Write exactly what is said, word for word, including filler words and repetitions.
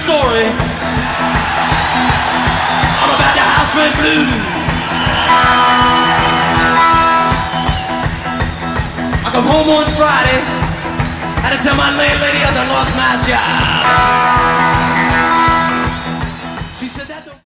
story all about the Houseman Blues. I come home one Friday, had to tell my landlady I done lost my job. She said that.